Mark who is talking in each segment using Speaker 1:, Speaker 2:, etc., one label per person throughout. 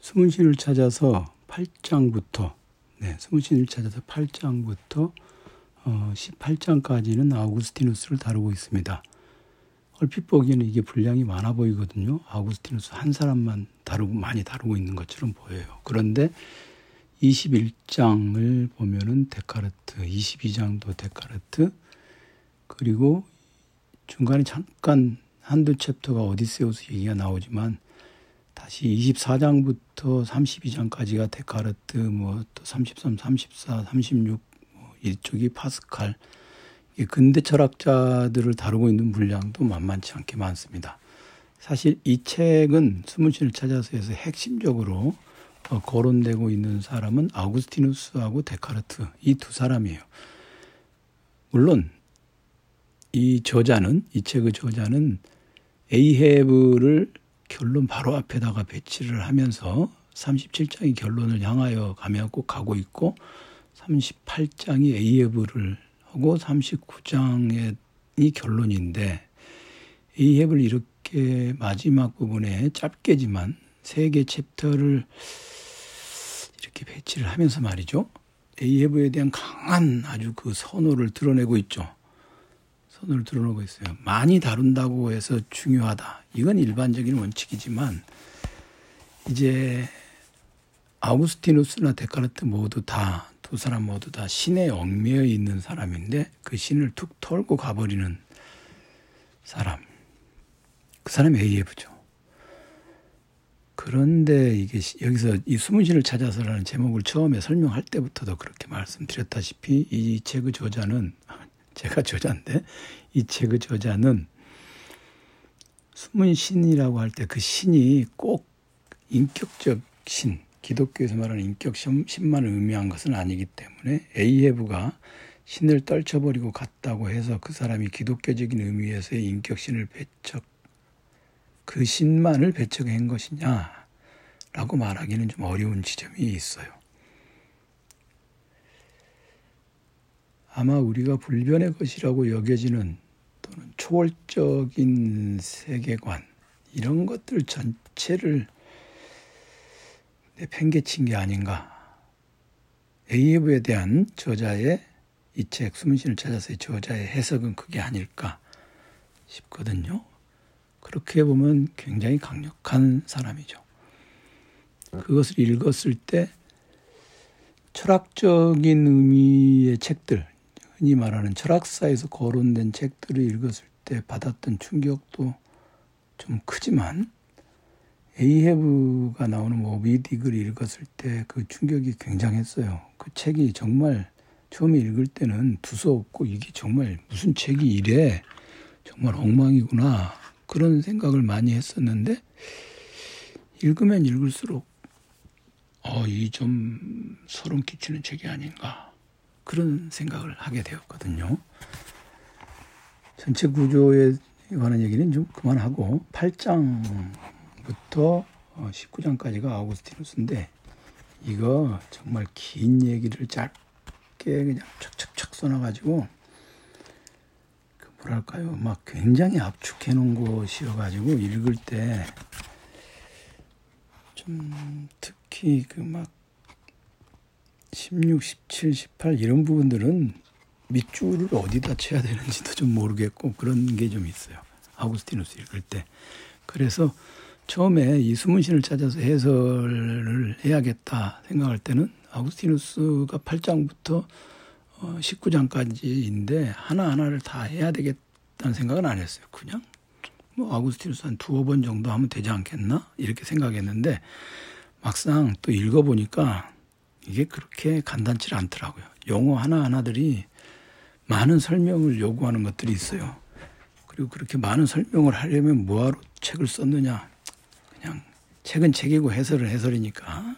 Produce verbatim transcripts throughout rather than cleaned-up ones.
Speaker 1: 숨은신을 찾아서 팔 장부터 네, 숨은신을 찾아서 팔 장부터 어, 십팔 장까지는 아우구스티누스를 다루고 있습니다. 얼핏 보기에는 이게 분량이 많아 보이거든요. 아우구스티누스 한 사람만 다루고 많이 다루고 있는 것처럼 보여요. 그런데 이십일 장을 보면은 데카르트, 이십이 장도 데카르트, 그리고 중간에 잠깐 한두 챕터가 오디세우스 얘기가 나오지만 다시 이십사 장부터 삼십이 장까지가 데카르트, 뭐 또 삼십삼, 삼십사, 삼십육, 뭐 이쪽이 파스칼, 근대 철학자들을 다루고 있는 분량도 만만치 않게 많습니다. 사실 이 책은 숨은신을 찾아서에서 핵심적으로 거론되고 있는 사람은 아우구스티누스하고 데카르트, 이 두 사람이에요. 물론 이 저자는, 이 책의 저자는 에이헤브를 결론 바로 앞에다가 배치를 하면서 삼십칠 장의 결론을 향하여 가며 꼭 가고 있고, 삼십팔 장이 에이헤브를 하고 삼십구 장이 결론인데, 에이헤브를 이렇게 마지막 부분에 짧게지만 세 개 챕터를 이렇게 배치를 하면서 말이죠, 에이헤브에 대한 강한 아주 그 선호를 드러내고 있죠. 선호를 드러내고 있어요. 많이 다룬다고 해서 중요하다, 이건 일반적인 원칙이지만, 이제 아우구스티누스나 데카르트 모두 다, 두 사람 모두 다 신에 얽매여 있는 사람인데 그 신을 툭 털고 가버리는 사람, 그 사람이 에이헤브죠. 그런데 이게 여기서 이 숨은신을 찾아서라는 제목을 처음에 설명할 때부터도 그렇게 말씀드렸다시피, 이 책의 저자는, 제가 저자인데 이 책의 저자는 숨은신이라고 할 때 그 신이 꼭 인격적 신, 기독교에서 말하는 인격 신만을 의미한 것은 아니기 때문에, 에이헤브가 신을 떨쳐버리고 갔다고 해서 그 사람이 기독교적인 의미에서의 인격신을 배척, 그 신만을 배척한 것이냐라고 말하기는 좀 어려운 지점이 있어요. 아마 우리가 불변의 것이라고 여겨지는 또는 초월적인 세계관, 이런 것들 전체를 팽개친 게 아닌가. 에이헤브에 대한 저자의, 이 책 숨은신을 찾아서의 저자의 해석은 그게 아닐까 싶거든요. 그렇게 보면 굉장히 강력한 사람이죠. 그것을 읽었을 때 철학적인 의미의 책들, 흔히 말하는 철학사에서 거론된 책들을 읽었을 때 받았던 충격도 좀 크지만, 에이헤브가 나오는 모비 딕을 읽었을 때 그 충격이 굉장했어요. 그 책이 정말 처음에 읽을 때는 두서없고, 이게 정말 무슨 책이 이래, 정말 엉망이구나, 그런 생각을 많이 했었는데, 읽으면 읽을수록 어, 이 좀 소름 끼치는 책이 아닌가, 그런 생각을 하게 되었거든요. 전체 구조에 관한 얘기는 좀 그만하고, 팔 장부터 십구 장까지가 아우구스티누스인데, 이거 정말 긴 얘기를 짧게 그냥 척척척 써놔가지고, 그 뭐랄까요, 막 굉장히 압축해 놓은 것이어가지고 읽을 때 좀, 특히 그 막 십육, 십칠, 십팔 이런 부분들은 밑줄을 어디다 쳐야 되는지도 좀 모르겠고, 그런 게 좀 있어요, 아우구스티누스 읽을 때. 그래서 처음에 이 숨은신을 찾아서 해설을 해야겠다 생각할 때는 아우구스티누스가 팔 장부터 십구 장까지인데 하나하나를 다 해야 되겠다는 생각은 안 했어요. 그냥 뭐 아우구스티누스 한 두어 번 정도 하면 되지 않겠나, 이렇게 생각했는데, 막상 또 읽어보니까 이게 그렇게 간단치 않더라고요. 용어 하나하나들이 많은 설명을 요구하는 것들이 있어요. 그리고 그렇게 많은 설명을 하려면 뭐하러 책을 썼느냐, 그냥 책은 책이고 해설은 해설이니까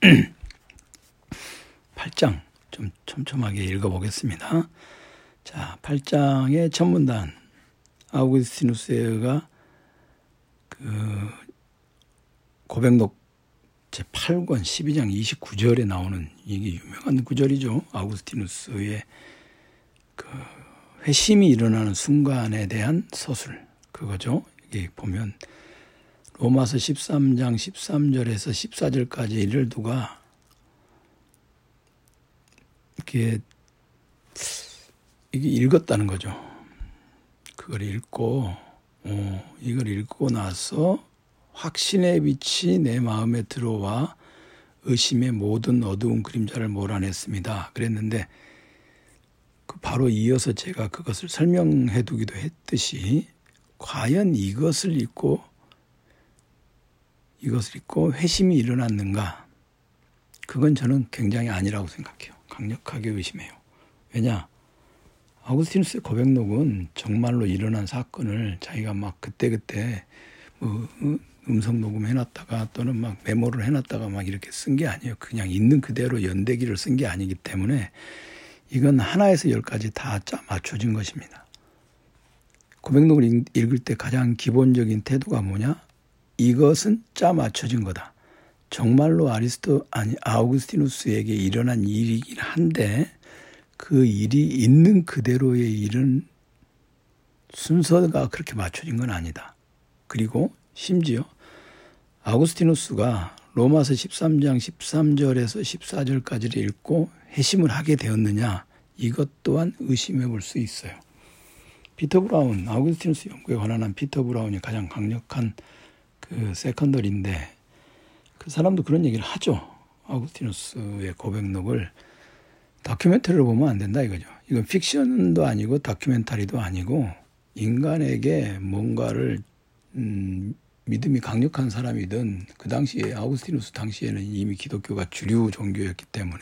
Speaker 1: 팔 장 좀 촘촘하게 읽어보겠습니다. 자, 팔 장의 첫 문단, 아우구스티누스가 그 고백록 제팔 권 십이 장 이십구 절에 나오는, 이게 유명한 구절이죠. 아우구스티누스의 그 회심이 일어나는 순간에 대한 서술, 그거죠. 이게 보면 로마서 십삼 장 십삼 절에서 십사 절까지를 누가 이렇게 이게 읽었다는 거죠. 그걸 읽고 어, 이걸 읽고 나서 확신의 빛이 내 마음에 들어와 의심의 모든 어두운 그림자를 몰아냈습니다. 그랬는데 그 바로 이어서 제가 그것을 설명해 두기도 했듯이 과연 이것을 읽고 이것을 읽고 회심이 일어났는가? 그건 저는 굉장히 아니라고 생각해요. 강력하게 의심해요. 왜냐? 아우구스티누스의 고백록은 정말로 일어난 사건을 자기가 막 그때그때 뭐 음성 녹음해놨다가 또는 막 메모를 해놨다가 막 이렇게 쓴 게 아니에요. 그냥 있는 그대로 연대기를 쓴 게 아니기 때문에 이건 하나에서 열까지 다 짜 맞춰진 것입니다. 고백록을 읽을 때 가장 기본적인 태도가 뭐냐? 이것은 짜 맞춰진 거다. 정말로 아리스토 아니 아우구스티누스에게 일어난 일이긴 한데 그 일이 있는 그대로의 일은 순서가 그렇게 맞춰진 건 아니다. 그리고 심지어 아우구스티누스가 로마서 십삼 장 십삼 절에서 십사 절까지를 읽고 회심을 하게 되었느냐, 이것 또한 의심해 볼 수 있어요. 피터 브라운, 아우구스티누스 연구에 관한 한 피터 브라운이 가장 강력한 그 세컨더리인데 그 사람도 그런 얘기를 하죠. 아우구스티누스의 고백록을 다큐멘터리로 보면 안 된다 이거죠. 이건 픽션도 아니고 다큐멘터리도 아니고 인간에게 뭔가를 음, 믿음이 강력한 사람이든 그 당시에 아우구스티누스 당시에는 이미 기독교가 주류 종교였기 때문에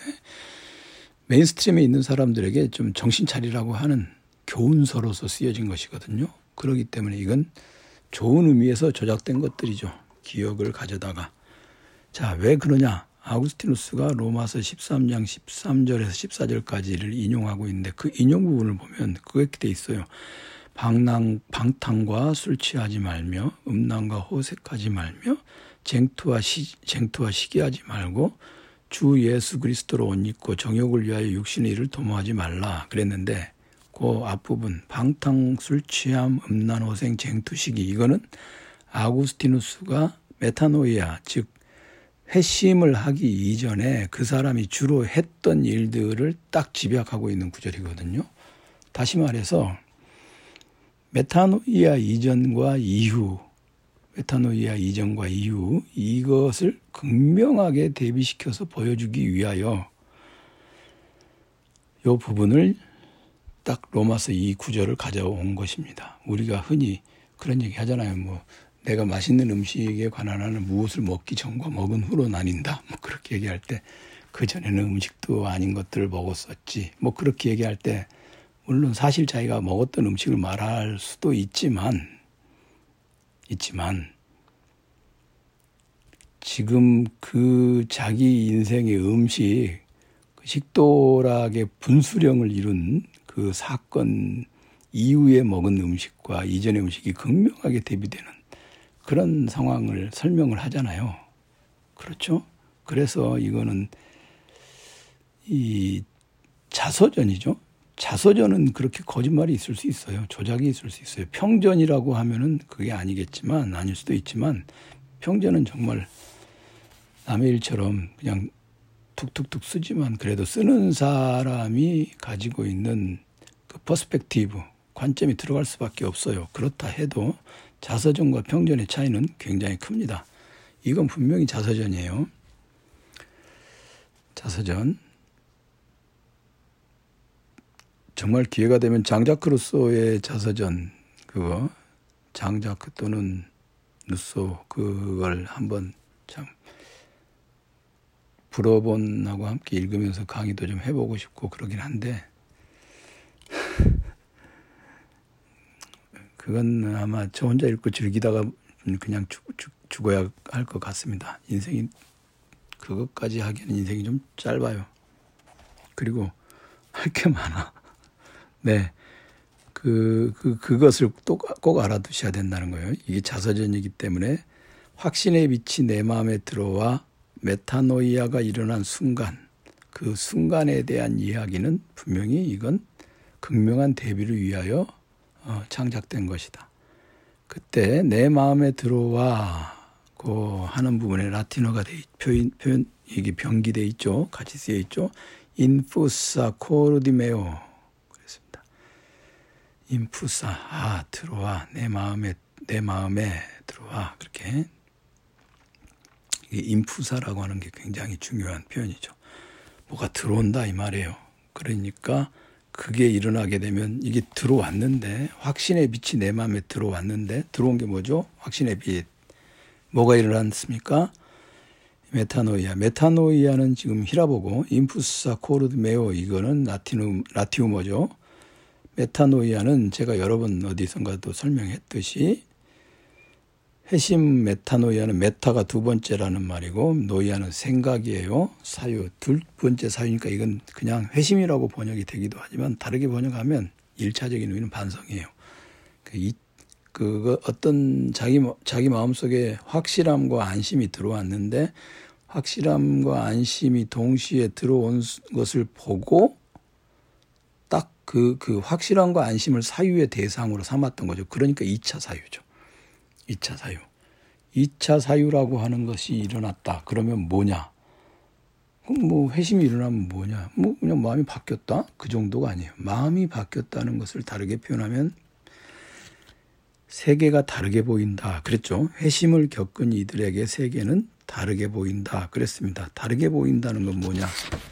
Speaker 1: 메인스트림에 있는 사람들에게 좀 정신 차리라고 하는 교훈서로서 쓰여진 것이거든요. 그렇기 때문에 이건 좋은 의미에서 조작된 것들이죠. 기억을 가져다가. 자, 왜 그러냐? 아우구스티누스가 로마서 십삼 장 십삼 절에서 십사 절까지를 인용하고 있는데 그 인용 부분을 보면 그렇게 돼 있어요. 방랑, 방탕과 술 취하지 말며 음란과 호색하지 말며 쟁투와, 시, 쟁투와 시기하지 말고 주 예수 그리스도로 옷 입고 정욕을 위하여 육신의 일을 도모하지 말라 그랬는데 그 앞부분 방탕, 술 취함, 음란, 호생, 쟁투, 시기 이거는 아우구스티누스가 메타노이아 즉 회심을 하기 이전에 그 사람이 주로 했던 일들을 딱 집약하고 있는 구절이거든요. 다시 말해서 메타노이아 이전과 이후, 메타노이아 이전과 이후 이것을 극명하게 대비시켜서 보여주기 위하여 이 부분을 딱 로마서 이 구절을 가져온 것입니다. 우리가 흔히 그런 얘기 하잖아요. 뭐 내가 맛있는 음식에 관한 하는 무엇을 먹기 전과 먹은 후로 나뉜다. 뭐 그렇게 얘기할 때 그전에는 음식도 아닌 것들을 먹었었지. 뭐 그렇게 얘기할 때 물론 사실 자기가 먹었던 음식을 말할 수도 있지만 있지만 지금 그 자기 인생의 음식 그 식도락의 분수령을 이룬 그 사건 이후에 먹은 음식과 이전의 음식이 극명하게 대비되는 그런 상황을 설명을 하잖아요. 그렇죠? 그래서 이거는 이 자서전이죠. 자서전은 그렇게 거짓말이 있을 수 있어요. 조작이 있을 수 있어요. 평전이라고 하면은 그게 아니겠지만 아닐 수도 있지만 평전은 정말 남의 일처럼 그냥 툭툭툭 쓰지만 그래도 쓰는 사람이 가지고 있는 그 퍼스펙티브, 관점이 들어갈 수밖에 없어요. 그렇다 해도 자서전과 평전의 차이는 굉장히 큽니다. 이건 분명히 자서전이에요. 자서전. 정말 기회가 되면 장자크 루소의 자서전 그거 장자크 또는 루소 그걸 한번 참 불어본하고 함께 읽으면서 강의도 좀 해보고 싶고 그러긴 한데 그건 아마 저 혼자 읽고 즐기다가 그냥 죽, 죽, 죽어야 할 것 같습니다. 인생이 그것까지 하기에는 인생이 좀 짧아요. 그리고 할 게 많아. 네, 그, 그, 그것을 또 꼭 알아두셔야 된다는 거예요. 이게 자서전이기 때문에 확신의 빛이 내 마음에 들어와 메타노이아가 일어난 순간, 그 순간에 대한 이야기는 분명히 이건 극명한 대비를 위하여 어, 창작된 것이다. 그때 내 마음에 들어와 그 하는 부분에 라틴어가 돼 표현 표현 이게 병기돼 있죠. 같이 쓰여 있죠. 인푸사 코르디메오 그랬습니다. 인푸사 아 들어와 내 마음에 내 마음에 들어와 그렇게 이게 인푸사라고 하는 게 굉장히 중요한 표현이죠. 뭐가 들어온다 이 말이에요. 그러니까 그게 일어나게 되면 이게 들어왔는데 확신의 빛이 내 마음에 들어왔는데 들어온 게 뭐죠? 확신의 빛. 뭐가 일어났습니까? 메타노이아. 메타노이아는 지금 히라보고 인푸사 코르드메오 이거는 라틴음, 라티우머죠. 메타노이아는 제가 여러 번 어디선가도 설명했듯이 회심 메타노이아는 메타가 두 번째라는 말이고 노이아는 생각이에요. 사유 두 번째 사유니까 이건 그냥 회심이라고 번역이 되기도 하지만 다르게 번역하면 일차적인 의미는 반성이에요. 이 그 어떤 자기 자기 마음속에 확실함과 안심이 들어왔는데 확실함과 안심이 동시에 들어온 것을 보고 딱 그 그 확실함과 안심을 사유의 대상으로 삼았던 거죠. 그러니까 이 차 사유죠. 이 차 사유. 이 차 사유라고 하는 것이 일어났다. 그러면 뭐냐? 그럼 뭐 회심이 일어나면 뭐냐? 뭐 그냥 마음이 바뀌었다? 그 정도가 아니에요. 마음이 바뀌었다는 것을 다르게 표현하면 세계가 다르게 보인다. 그랬죠. 회심을 겪은 이들에게 세계는 다르게 보인다. 그랬습니다. 다르게 보인다는 건 뭐냐?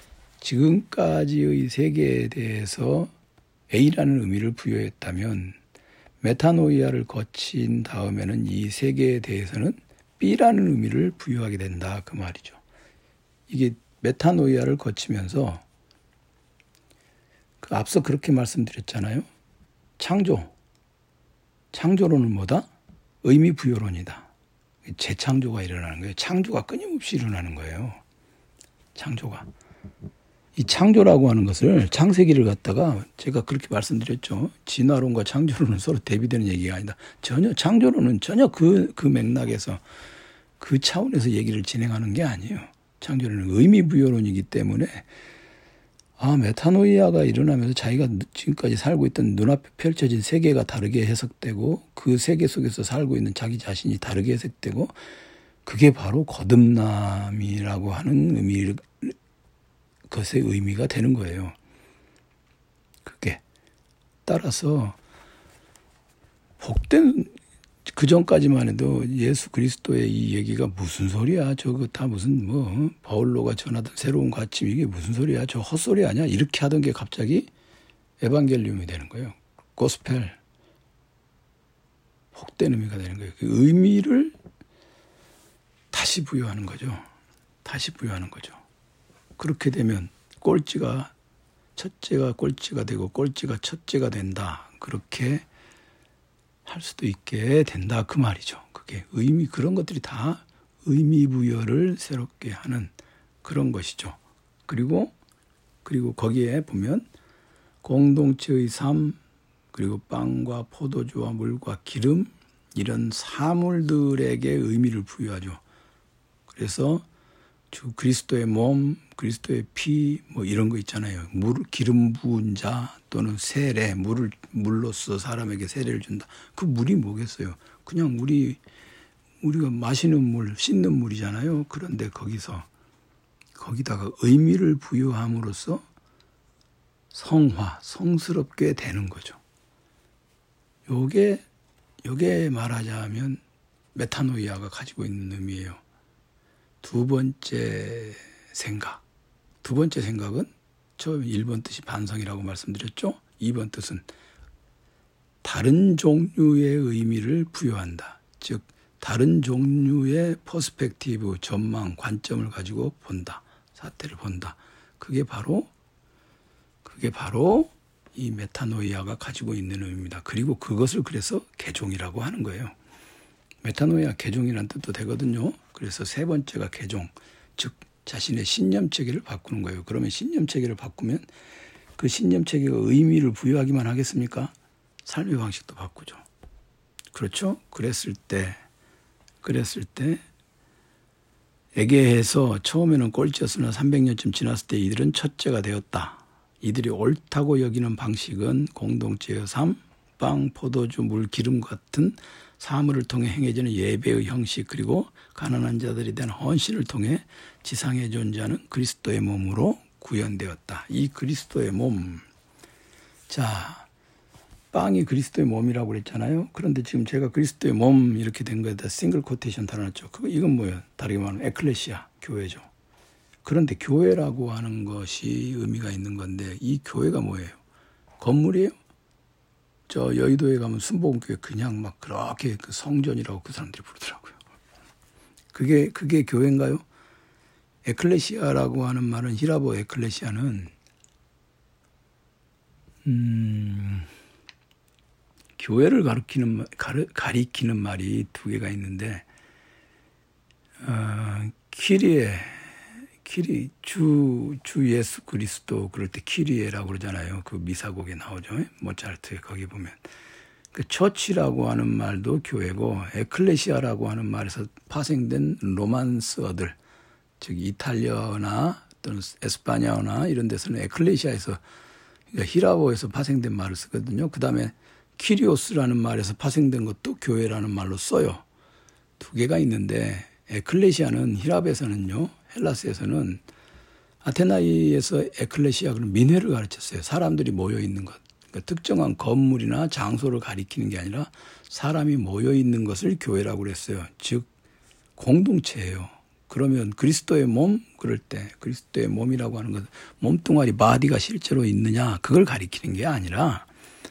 Speaker 1: 지금까지의 세계에 대해서 A라는 의미를 부여했다면 메타노이아를 거친 다음에는 이 세계에 대해서는 B라는 의미를 부여하게 된다. 그 말이죠. 이게 메타노이아를 거치면서 그 앞서 그렇게 말씀드렸잖아요. 창조. 창조론은 뭐다? 의미 부여론이다. 재창조가 일어나는 거예요. 창조가 끊임없이 일어나는 거예요. 창조가. 이 창조라고 하는 것을 창세기를 갖다가 제가 그렇게 말씀드렸죠. 진화론과 창조론은 서로 대비되는 얘기가 아니다. 전혀 창조론은 전혀 그, 그 맥락에서 그 차원에서 얘기를 진행하는 게 아니에요. 창조론은 의미 부여론이기 때문에 아 메타노이아가 일어나면서 자기가 지금까지 살고 있던 눈앞에 펼쳐진 세계가 다르게 해석되고 그 세계 속에서 살고 있는 자기 자신이 다르게 해석되고 그게 바로 거듭남이라고 하는 의미 것의 의미가 되는 거예요. 그게 따라서 복된 그 전까지만 해도 예수 그리스도의 이 얘기가 무슨 소리야? 저거 다 무슨 뭐 바울로가 전하던 새로운 가침 이게 무슨 소리야? 저 헛소리 아니야? 이렇게 하던 게 갑자기 에반겔리움이 되는 거예요. 고스펠 복된 의미가 되는 거예요. 그 의미를 다시 부여하는 거죠. 다시 부여하는 거죠. 그렇게 되면 꼴찌가 첫째가 꼴찌가 되고 꼴찌가 첫째가 된다. 그렇게 할 수도 있게 된다. 그 말이죠. 그게 의미 그런 것들이 다 의미 부여를 새롭게 하는 그런 것이죠. 그리고 그리고 거기에 보면 공동체의 삶 그리고 빵과 포도주와 물과 기름 이런 사물들에게 의미를 부여하죠. 그래서 주 그리스도의 몸, 그리스도의 피, 뭐 이런 거 있잖아요. 물, 기름 부은 자 또는 세례, 물을 물로써 사람에게 세례를 준다. 그 물이 뭐겠어요? 그냥 우리 우리가 마시는 물, 씻는 물이잖아요. 그런데 거기서 거기다가 의미를 부여함으로써 성화, 성스럽게 되는 거죠. 요게 요게 말하자면 메타노이아가 가지고 있는 의미예요. 두 번째 생각. 두 번째 생각은 처음 일 번 뜻이 반성이라고 말씀드렸죠. 이 번 뜻은 다른 종류의 의미를 부여한다. 즉 다른 종류의 퍼스펙티브, 전망, 관점을 가지고 본다. 사태를 본다. 그게 바로 그게 바로 이 메타노이아가 가지고 있는 의미입니다. 그리고 그것을 그래서 개종이라고 하는 거예요. 메타노이아 개종이라는 뜻도 되거든요. 그래서 세 번째가 개종, 즉 자신의 신념 체계를 바꾸는 거예요. 그러면 신념 체계를 바꾸면 그 신념 체계가 의미를 부여하기만 하겠습니까? 삶의 방식도 바꾸죠. 그렇죠? 그랬을 때, 그랬을 때 에게해서 처음에는 꼴찌였으나 삼백 년쯤 지났을 때 이들은 첫째가 되었다. 이들이 옳다고 여기는 방식은 공동체의 삶, 빵, 포도주, 물, 기름 같은 사물을 통해 행해지는 예배의 형식, 그리고 가난한 자들에 대한 헌신을 통해 지상에 존재하는 그리스도의 몸으로 구현되었다. 이 그리스도의 몸. 자, 빵이 그리스도의 몸이라고 그랬잖아요. 그런데 지금 제가 그리스도의 몸 이렇게 된 거에다 싱글 코테이션 달아놨죠. 그거 이건 뭐예요? 다르게 말하면 에클레시아, 교회죠. 그런데 교회라고 하는 것이 의미가 있는 건데 이 교회가 뭐예요? 건물이에요? 저 여의도에 가면 순복음교회 그냥 막 그렇게 그 성전이라고 그 사람들이 부르더라고요. 그게 그게 교회인가요? 에클레시아라고 하는 말은 히라보 에클레시아는 음, 교회를 가리키는 가르, 가리키는 말이 두 개가 있는데 어, 키리에 키리 주, 주 예수 그리스도 그럴 때 키리에라고 그러잖아요. 그 미사곡에 나오죠. 모차르트 거기 보면. 그 처치라고 하는 말도 교회고 에클레시아라고 하는 말에서 파생된 로만스어들, 즉 이탈리아나 또는 에스파냐어나 이런 데서는 에클레시아에서 그러니까 히라보에서 파생된 말을 쓰거든요. 그 다음에 키리오스라는 말에서 파생된 것도 교회라는 말로 써요. 두 개가 있는데 에클레시아는 히라베에서는요. 헬라스에서는 아테나이에서 에클레시아 그런 민회를 가르쳤어요. 사람들이 모여 있는 것. 그러니까 특정한 건물이나 장소를 가리키는 게 아니라 사람이 모여 있는 것을 교회라고 그랬어요. 즉 공동체예요. 그러면 그리스도의 몸 그럴 때 그리스도의 몸이라고 하는 것, 몸뚱아리 바디가 실제로 있느냐 그걸 가리키는 게 아니라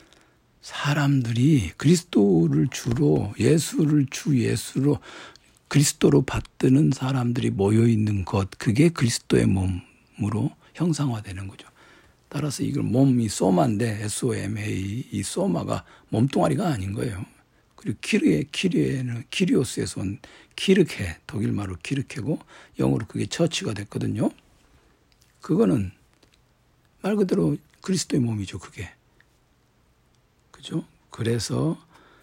Speaker 1: 사람들이 그리스도를 주로 예수를 주 예수로 그리스도로 받드는 사람들이 모여 있는 것, 그게 그리스도의 몸으로 형상화되는 거죠. 따라서 이걸 몸이 소마인데 에스 오 엠 에이 이 소마가 몸뚱아리가 아닌 거예요. 그리고 키르에 키르에는 키리오스에서 온 키르케, 독일 말로 키르케고 영어로 그게 처치가 됐거든요. 그거는 말 그대로 그리스도의 몸이죠. 그게. 그죠? 그래서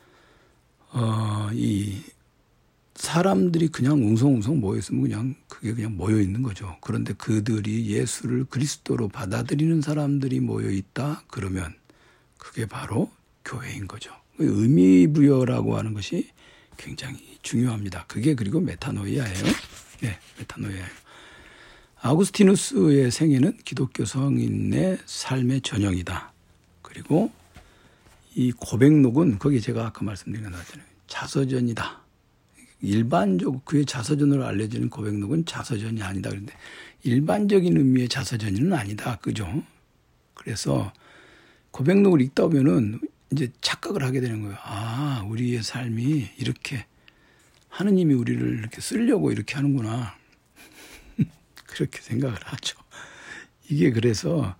Speaker 1: 어, 이 사람들이 그냥 웅성웅성 모여있으면 그냥 그게 그냥 모여있는 거죠. 그런데 그들이 예수를 그리스도로 받아들이는 사람들이 모여있다 그러면 그게 바로 교회인 거죠. 의미부여라고 하는 것이 굉장히 중요합니다. 그게 그리고 메타노이아예요. 네, 메타노이아예요. 아우구스티누스의 생애는 기독교 성인의 삶의 전형이다. 그리고 이 고백록은 거기 제가 아까 말씀드린 것 같잖아요. 자서전이다. 일반적으로 그의 자서전으로 알려지는 고백록은 자서전이 아니다. 그런데 일반적인 의미의 자서전은 아니다. 그죠? 그래서 고백록을 읽다 보면은 이제 착각을 하게 되는 거예요. 아, 우리의 삶이 이렇게 하느님이 우리를 이렇게 쓰려고 이렇게 하는구나. 그렇게 생각을 하죠. 이게 그래서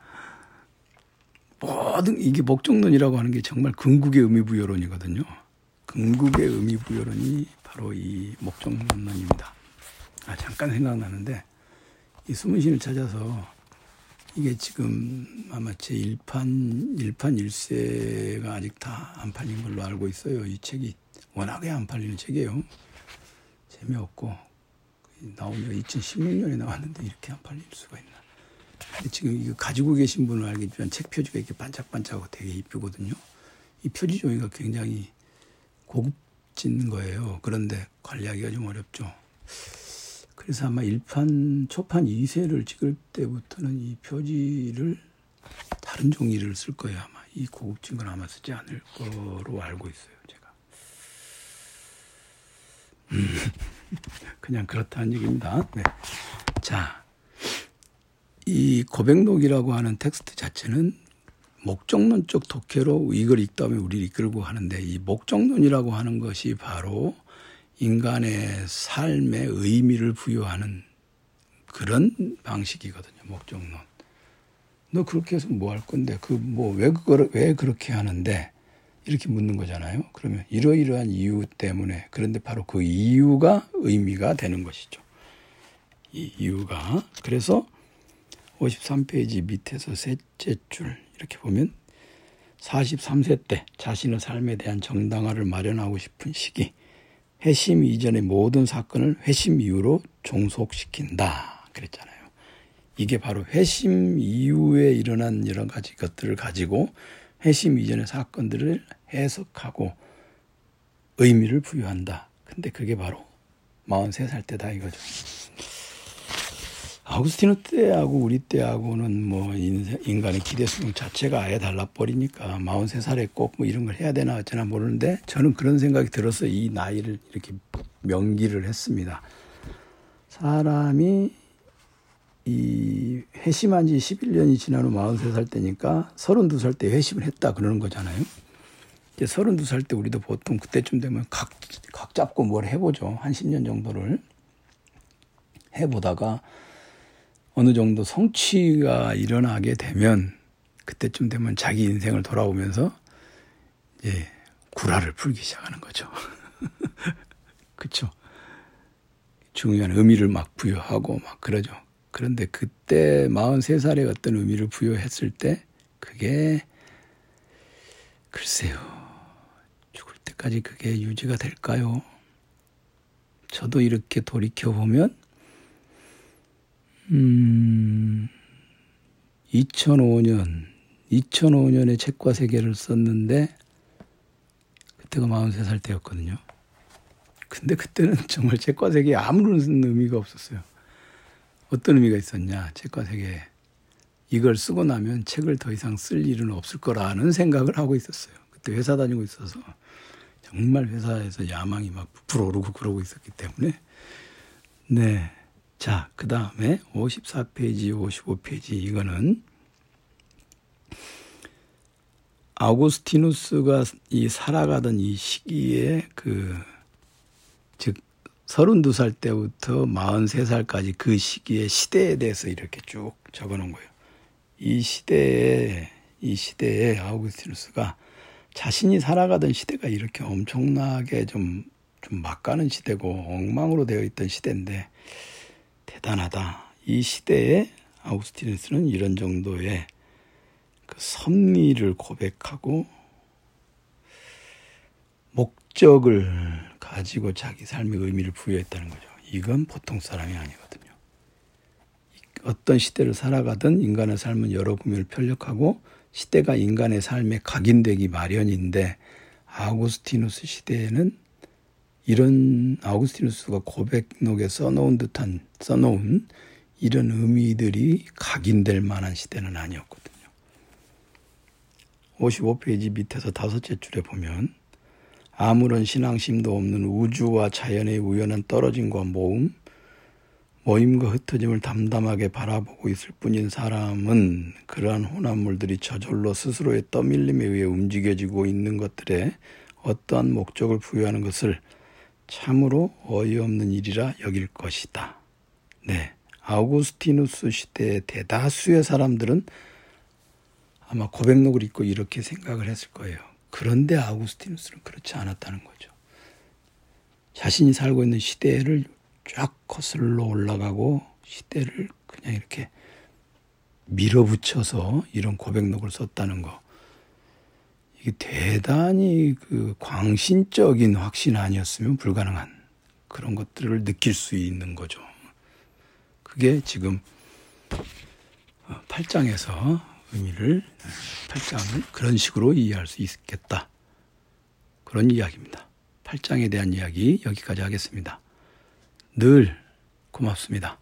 Speaker 1: 모든 이게 목적론이라고 하는 게 정말 궁극의 의미부여론이거든요. 궁극의 의미부여론이 바로 이 목적론입니다. 아, 잠깐 생각나는데 이 수문신을 찾아서 이게 지금 아마 제 일 판, 일 판 일 세가 아직 다 안 팔린 걸로 알고 있어요. 이 책이 워낙에 안 팔리는 책이에요. 재미없고 나오면 이천십육 년에 나왔는데 이렇게 안 팔릴 수가 있나. 근데 지금 이거 가지고 계신 분은 알겠지만 책 표지가 이렇게 반짝반짝하고 되게 이쁘거든요. 이 표지 종이가 굉장히 고급진 거예요. 그런데 관리하기가 좀 어렵죠. 그래서 아마 일 판, 초판 이 세를 찍을 때부터는 이 표지를 다른 종이를 쓸 거예요. 아마 이 고급진 건 아마 쓰지 않을 거로 알고 있어요. 제가. 음, 그냥 그렇다는 얘기입니다. 네. 자, 이 고백록이라고 하는 텍스트 자체는 목적론적 독해로 이걸 읽다 보면 우리를 이끌고 하는데 이 목적론이라고 하는 것이 바로 인간의 삶에 의미를 부여하는 그런 방식이거든요. 목적론. 너 그렇게 해서 뭐 할 건데 그 뭐 왜 그걸 왜 그렇게 하는데 이렇게 묻는 거잖아요. 그러면 이러이러한 이유 때문에 그런데 바로 그 이유가 의미가 되는 것이죠. 이 이유가 그래서 오십삼 페이지 밑에서 셋째 줄 이렇게 보면 사십삼 세 때 자신의 삶에 대한 정당화를 마련하고 싶은 시기 회심 이전의 모든 사건을 회심 이후로 종속시킨다 그랬잖아요. 이게 바로 회심 이후에 일어난 여러 가지 것들을 가지고 회심 이전의 사건들을 해석하고 의미를 부여한다. 근데 그게 바로 마흔세 살 때다 이거죠. 아우구스티누스 때하고 우리 때하고는 뭐 인간의 기대 수명 자체가 아예 달라버리니까 마흔세 살에 꼭 뭐 이런 걸 해야 되나 어쩌나 모르는데 저는 그런 생각이 들어서 이 나이를 이렇게 명기를 했습니다. 사람이 이 회심한 지 십일 년이 지난 후 마흔세 살 때니까 서른두 살 때 회심을 했다 그러는 거잖아요. 이제 서른두 살 때 우리도 보통 그때쯤 되면 각, 각 잡고 뭘 해보죠. 한 십 년 정도를 해보다가 어느 정도 성취가 일어나게 되면 그때쯤 되면 자기 인생을 돌아보면서 이제 구라를 풀기 시작하는 거죠. 그렇죠. 중요한 의미를 막 부여하고 막 그러죠. 그런데 그때 마흔세 살에 어떤 의미를 부여했을 때 그게 글쎄요. 죽을 때까지 그게 유지가 될까요? 저도 이렇게 돌이켜보면 음, 이천오 년, 이천오 년에 책과 세계를 썼는데 그때가 마흔세 살 때였거든요. 근데 그때는 정말 책과 세계에 아무런 의미가 없었어요. 어떤 의미가 있었냐, 책과 세계에. 이걸 쓰고 나면 책을 더 이상 쓸 일은 없을 거라는 생각을 하고 있었어요. 그때 회사 다니고 있어서 정말 회사에서 야망이 막 불어오르고 그러고 있었기 때문에. 네. 자, 그 다음에 오십사 페이지, 오십오 페이지 이거는 아우구스티누스가 이 살아가던 이 시기에 그, 즉, 서른두 살 때부터 마흔세 살까지 그 시기의 시대에 대해서 이렇게 쭉 적어 놓은 거예요. 이 시대에, 이 시대에 아우구스티누스가 자신이 살아가던 시대가 이렇게 엄청나게 좀, 좀 막가는 시대고 엉망으로 되어 있던 시대인데 대단하다. 이 시대에 아우구스티누스는 이런 정도의 그 섭리를 고백하고 목적을 가지고 자기 삶의 의미를 부여했다는 거죠. 이건 보통 사람이 아니거든요. 어떤 시대를 살아가든 인간의 삶은 여러 부면을 편력하고 시대가 인간의 삶에 각인되기 마련인데 아우구스티누스 시대에는 이런 아우구스티누스가 고백록에 써놓은 듯한 써놓은 이런 의미들이 각인될 만한 시대는 아니었거든요. 오십오 페이지 밑에서 다섯째 줄에 보면 아무런 신앙심도 없는 우주와 자연의 우연한 떨어짐과 모임, 모임과 흩어짐을 담담하게 바라보고 있을 뿐인 사람은 그러한 혼합물들이 저절로 스스로의 떠밀림에 의해 움직여지고 있는 것들에 어떠한 목적을 부여하는 것을 참으로 어이없는 일이라 여길 것이다. 네, 아우구스티누스 시대의 대다수의 사람들은 아마 고백록을 읽고 이렇게 생각을 했을 거예요. 그런데 아우구스티누스는 그렇지 않았다는 거죠. 자신이 살고 있는 시대를 쫙 거슬러 올라가고 시대를 그냥 이렇게 밀어붙여서 이런 고백록을 썼다는 거. 이게 대단히 그 광신적인 확신 아니었으면 불가능한 그런 것들을 느낄 수 있는 거죠. 그게 지금 팔 장에서 의미를, 팔 장을 그런 식으로 이해할 수 있겠다. 그런 이야기입니다. 팔 장에 대한 이야기 여기까지 하겠습니다. 늘 고맙습니다.